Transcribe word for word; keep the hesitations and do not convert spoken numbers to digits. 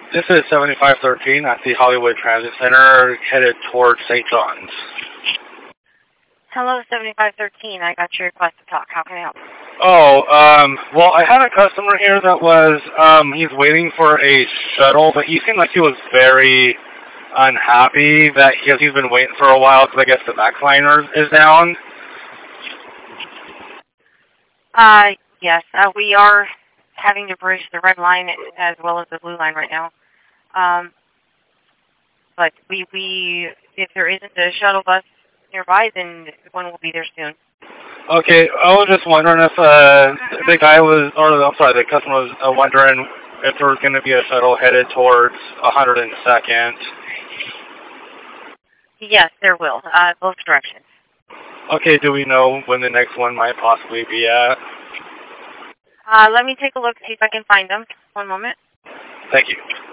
This is seventy-five thirteen at the Hollywood Transit Center, headed towards Saint John's. Hello, seventy-five thirteen. I got your request to talk. How can I help? Oh, um, well, I had a customer here that was, um, he's waiting for a shuttle, but he seemed like he was very unhappy that he, he's been waiting for a while because I guess the backliner is down. Uh, yes, uh, we are having to bridge the red line as well as the blue line right now. Um, but we, we, if there isn't a shuttle bus nearby, then one will be there soon. Okay, I was just wondering if uh, the guy was, or I'm sorry, the customer was uh, wondering if there was going to be a shuttle headed towards one hundred second. Yes, there will, uh, both directions. Okay, do we know when the next one might possibly be at? Uh, let me take a look, see if I can find them. One moment. Thank you.